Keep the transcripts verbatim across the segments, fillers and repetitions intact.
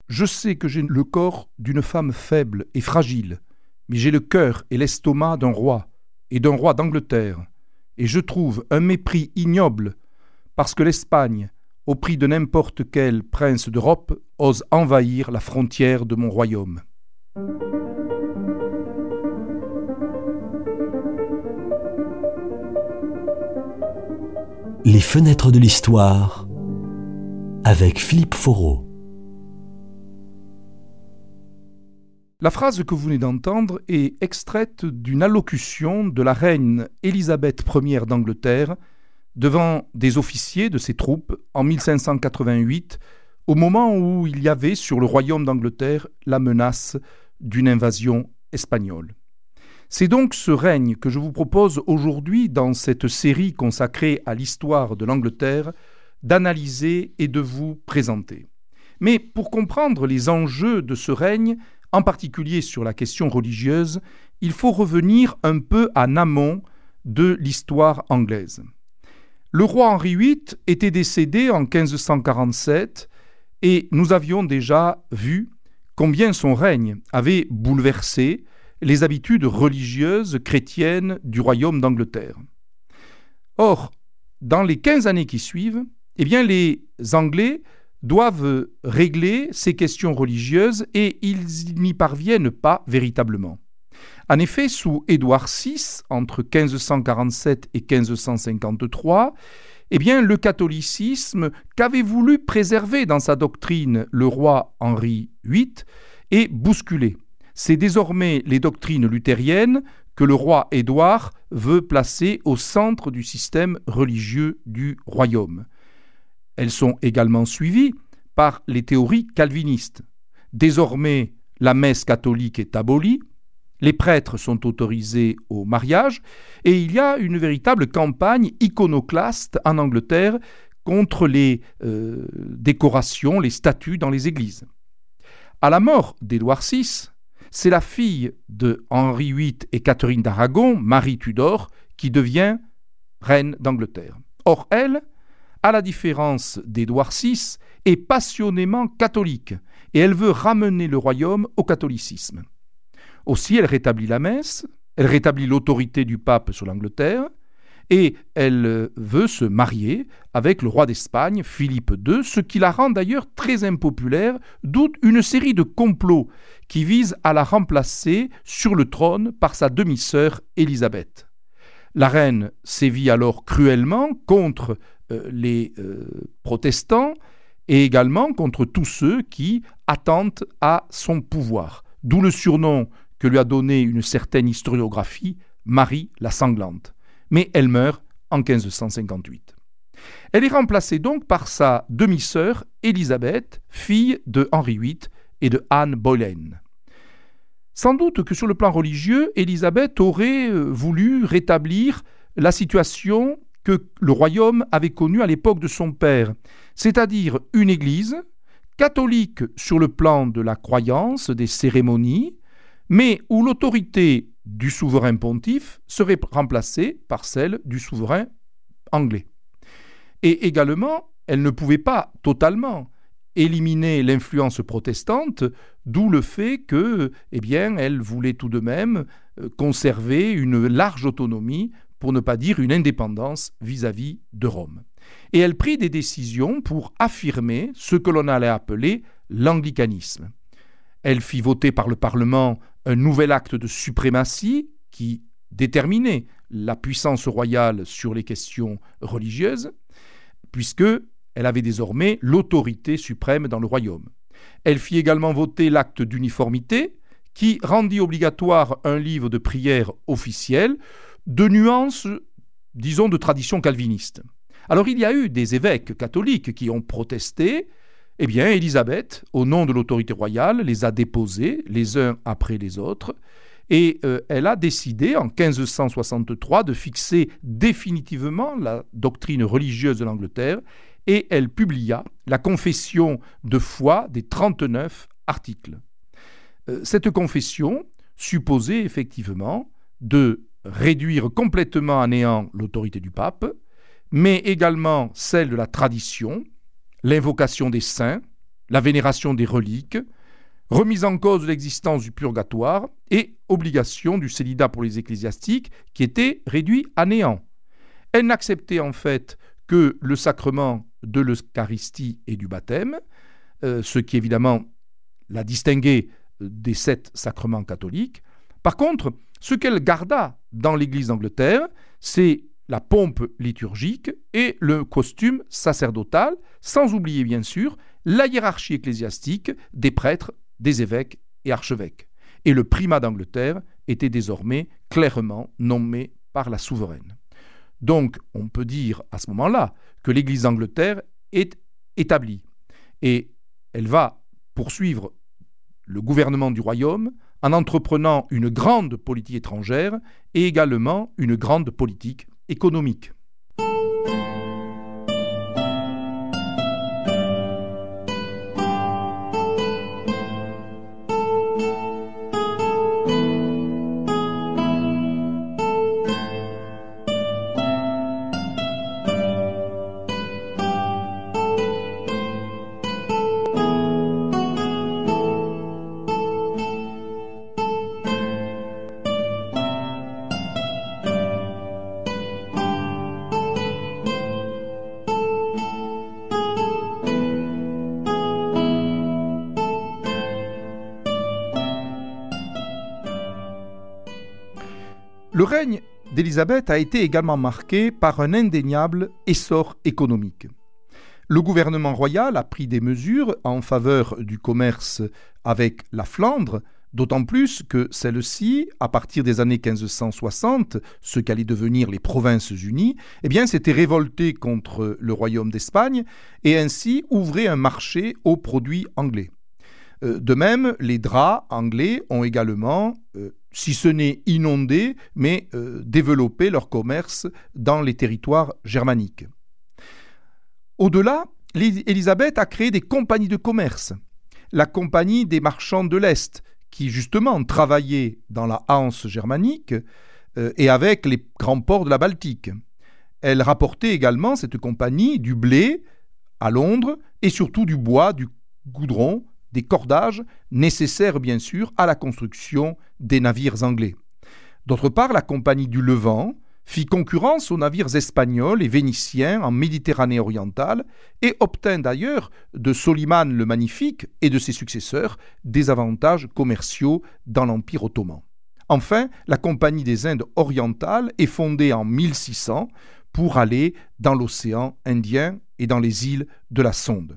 Je sais que j'ai le corps d'une femme faible et fragile, mais j'ai le cœur et l'estomac d'un roi, et d'un roi d'Angleterre, et je trouve un mépris ignoble, parce que l'Espagne, au prix de n'importe quel prince d'Europe, ose envahir la frontière de mon royaume. Les fenêtres de l'histoire avec Philippe Foreau. La phrase que vous venez d'entendre est extraite d'une allocution de la reine Élisabeth première d'Angleterre devant des officiers de ses troupes en mille cinq cent quatre-vingt-huit, au moment où il y avait sur le royaume d'Angleterre la menace d'une invasion espagnole. C'est donc ce règne que je vous propose aujourd'hui dans cette série consacrée à l'histoire de l'Angleterre d'analyser et de vous présenter. Mais pour comprendre les enjeux de ce règne, en particulier sur la question religieuse, il faut revenir un peu en amont de l'histoire anglaise. Le roi Henri huit était décédé en quinze cent quarante-sept et nous avions déjà vu combien son règne avait bouleversé les habitudes religieuses chrétiennes du royaume d'Angleterre. Or, dans les quinze années qui suivent, eh bien, les Anglais doivent régler ces questions religieuses et ils n'y parviennent pas véritablement. En effet, sous Édouard six, entre quinze cent quarante-sept et quinze cent cinquante-trois, eh bien, le catholicisme qu'avait voulu préserver dans sa doctrine le roi Henri huit est bousculé. C'est désormais les doctrines luthériennes que le roi Édouard veut placer au centre du système religieux du royaume. Elles sont également suivies par les théories calvinistes. Désormais, la messe catholique est abolie, les prêtres sont autorisés au mariage et il y a une véritable campagne iconoclaste en Angleterre contre les euh, décorations, les statues dans les églises. À la mort d'Édouard six, c'est la fille de Henri huit et Catherine d'Aragon, Marie Tudor, qui devient reine d'Angleterre. Or, elle, à la différence d'Édouard six, est passionnément catholique et elle veut ramener le royaume au catholicisme. Aussi, elle rétablit la messe, elle rétablit l'autorité du pape sur l'Angleterre et elle veut se marier avec le roi d'Espagne, Philippe deux, ce qui la rend d'ailleurs très impopulaire, d'où une série de complots qui visent à la remplacer sur le trône par sa demi-sœur Élisabeth. La reine sévit alors cruellement contre euh, les euh, protestants et également contre tous ceux qui attentent à son pouvoir, d'où le surnom que lui a donné une certaine historiographie, Marie la sanglante. Mais elle meurt en quinze cent cinquante-huit. Elle est remplacée donc par sa demi-sœur Élisabeth, fille de Henri huit et de Anne Boleyn. Sans doute que sur le plan religieux, Élisabeth aurait voulu rétablir la situation que le royaume avait connue à l'époque de son père, c'est-à-dire une église catholique sur le plan de la croyance, des cérémonies, mais où l'autorité du souverain pontife serait remplacée par celle du souverain anglais. Et également, elle ne pouvait pas totalement éliminer l'influence protestante, d'où le fait que, eh bien, elle voulait tout de même conserver une large autonomie, pour ne pas dire une indépendance vis-à-vis de Rome. Et elle prit des décisions pour affirmer ce que l'on allait appeler l'anglicanisme. Elle fit voter par le Parlement un nouvel acte de suprématie qui déterminait la puissance royale sur les questions religieuses, puisqu'elle avait désormais l'autorité suprême dans le royaume. Elle fit également voter l'acte d'uniformité qui rendit obligatoire un livre de prière officiel de nuances, disons, de tradition calviniste. Alors il y a eu des évêques catholiques qui ont protesté. Eh bien, Élisabeth, au nom de l'autorité royale, les a déposés les uns après les autres et euh, elle a décidé en quinze cent soixante-trois de fixer définitivement la doctrine religieuse de l'Angleterre et elle publia la confession de foi des trente-neuf articles. Euh, cette confession supposait effectivement de réduire complètement à néant l'autorité du pape, mais également celle de la tradition, l'invocation des saints, la vénération des reliques, remise en cause de l'existence du purgatoire et obligation du célibat pour les ecclésiastiques qui était réduit à néant. Elle n'acceptait en fait que le sacrement de l'Eucharistie et du baptême, euh, ce qui évidemment la distinguait des sept sacrements catholiques. Par contre, ce qu'elle garda dans l'Église d'Angleterre, c'est la pompe liturgique et le costume sacerdotal, sans oublier bien sûr la hiérarchie ecclésiastique des prêtres, des évêques et archevêques. Et le primat d'Angleterre était désormais clairement nommé par la souveraine. Donc, on peut dire à ce moment-là que l'Église d'Angleterre est établie et elle va poursuivre le gouvernement du royaume en entreprenant une grande politique étrangère et également une grande politique économique. Le règne d'Élisabeth a été également marqué par un indéniable essor économique. Le gouvernement royal a pris des mesures en faveur du commerce avec la Flandre, d'autant plus que celle-ci, à partir des années quinze cent soixante, ce qu'allaient devenir les Provinces-Unies, eh bien, s'était révoltée contre le royaume d'Espagne et ainsi ouvrait un marché aux produits anglais. De même, les draps anglais ont également, euh, si ce n'est inondé, mais euh, développé leur commerce dans les territoires germaniques. Au-delà, Élisabeth a créé des compagnies de commerce. La compagnie des marchands de l'Est, qui justement travaillait dans la Hanse germanique euh, et avec les grands ports de la Baltique. Elle rapportait également, cette compagnie, du blé à Londres et surtout du bois, du goudron, des cordages nécessaires bien sûr à la construction des navires anglais. D'autre part, la compagnie du Levant fit concurrence aux navires espagnols et vénitiens en Méditerranée orientale et obtint d'ailleurs de Soliman le Magnifique et de ses successeurs des avantages commerciaux dans l'Empire ottoman. Enfin, la Compagnie des Indes orientales est fondée en mille six cents pour aller dans l'océan Indien et dans les îles de la Sonde.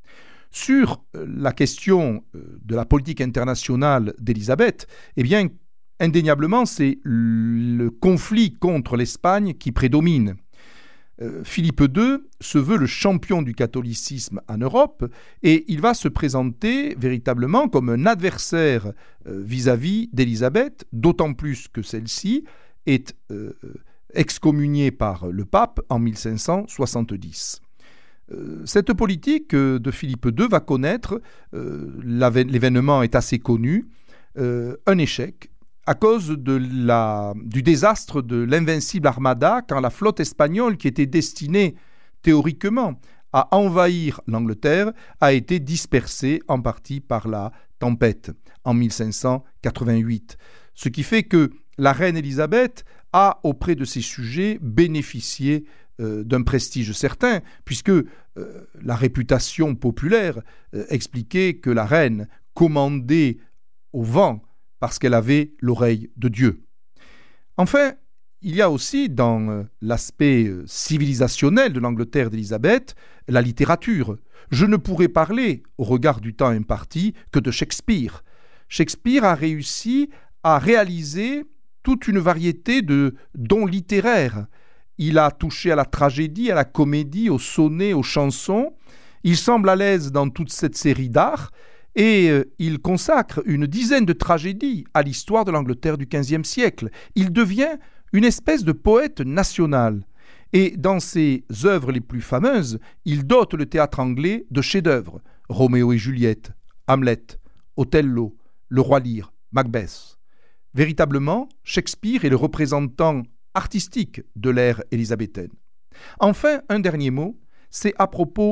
Sur la question de la politique internationale d'Élisabeth, eh bien, indéniablement, c'est le conflit contre l'Espagne qui prédomine. Euh, Philippe deux se veut le champion du catholicisme en Europe et il va se présenter véritablement comme un adversaire euh, vis-à-vis d'Élisabeth, d'autant plus que celle-ci est euh, excommuniée par le pape en mille cinq cent soixante-dix. Cette politique de Philippe deux va connaître, euh, l'événement est assez connu, euh, un échec à cause de la, du désastre de l'invincible Armada quand la flotte espagnole qui était destinée théoriquement à envahir l'Angleterre a été dispersée en partie par la tempête en mille cinq cent quatre-vingt-huit. Ce qui fait que la reine Élisabeth a auprès de ses sujets bénéficié Euh, d'un prestige certain, puisque euh, la réputation populaire euh, expliquait que la reine commandait au vent parce qu'elle avait l'oreille de Dieu. Enfin, il y a aussi dans euh, l'aspect euh, civilisationnel de l'Angleterre d'Élisabeth la littérature. Je ne pourrais parler, au regard du temps imparti, que de Shakespeare. Shakespeare a réussi à réaliser toute une variété de dons littéraires. Il a touché à la tragédie, à la comédie, au sonnet, aux chansons. Il semble à l'aise dans toute cette série d'art et euh, il consacre une dizaine de tragédies à l'histoire de l'Angleterre du quinzième siècle. Il devient une espèce de poète national. Et dans ses œuvres les plus fameuses, il dote le théâtre anglais de chefs-d'œuvre. Roméo et Juliette, Hamlet, Othello, Le Roi Lear, Macbeth. Véritablement, Shakespeare est le représentant artistique de l'ère élisabéthaine. Enfin, un dernier mot, c'est à propos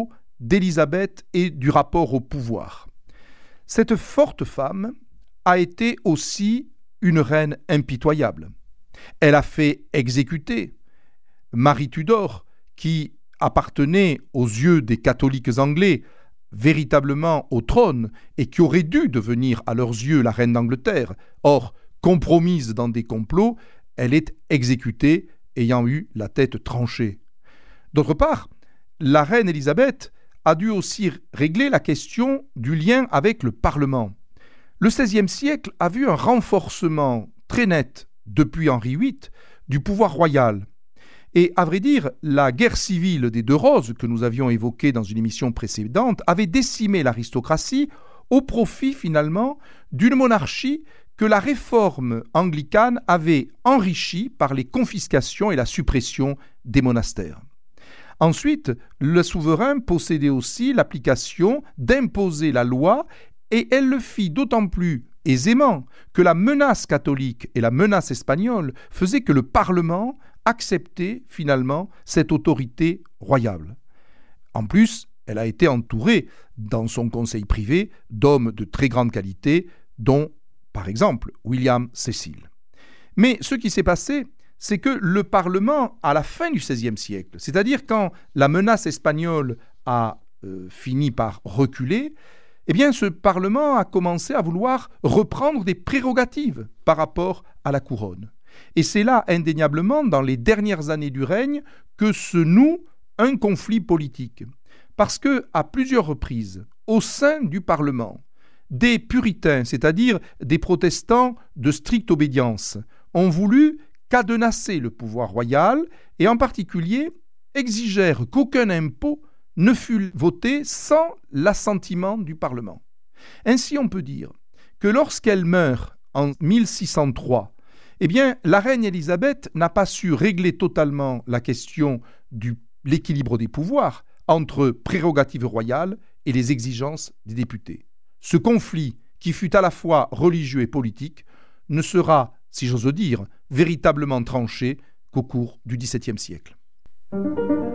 d'Élisabeth et du rapport au pouvoir. Cette forte femme a été aussi une reine impitoyable. Elle a fait exécuter Marie Tudor, qui appartenait aux yeux des catholiques anglais véritablement au trône et qui aurait dû devenir à leurs yeux la reine d'Angleterre. Or, compromise dans des complots, elle est exécutée ayant eu la tête tranchée. D'autre part, la reine Élisabeth a dû aussi régler la question du lien avec le Parlement. Le seizième siècle a vu un renforcement très net, depuis Henri huit, du pouvoir royal. Et à vrai dire, la guerre civile des Deux Roses, que nous avions évoquée dans une émission précédente, avait décimé l'aristocratie au profit finalement d'une monarchie que la réforme anglicane avait enrichie par les confiscations et la suppression des monastères. Ensuite, le souverain possédait aussi l'application d'imposer la loi et elle le fit d'autant plus aisément que la menace catholique et la menace espagnole faisaient que le Parlement acceptait finalement cette autorité royale. En plus, elle a été entourée dans son conseil privé d'hommes de très grande qualité, dont, par exemple, William Cecil. Mais ce qui s'est passé, c'est que le Parlement, à la fin du seizième siècle, c'est-à-dire quand la menace espagnole a euh, fini par reculer, eh bien, ce Parlement a commencé à vouloir reprendre des prérogatives par rapport à la couronne. Et c'est là, indéniablement, dans les dernières années du règne, que se noue un conflit politique. Parce que, à plusieurs reprises, au sein du Parlement, des puritains, c'est-à-dire des protestants de stricte obédience, ont voulu cadenasser le pouvoir royal et en particulier exigèrent qu'aucun impôt ne fut voté sans l'assentiment du Parlement. Ainsi, on peut dire que lorsqu'elle meurt en mille six cent trois, eh bien, la reine Élisabeth n'a pas su régler totalement la question de l'équilibre des pouvoirs entre prérogatives royales et les exigences des députés. Ce conflit, qui fut à la fois religieux et politique, ne sera, si j'ose dire, véritablement tranché qu'au cours du dix-septième siècle.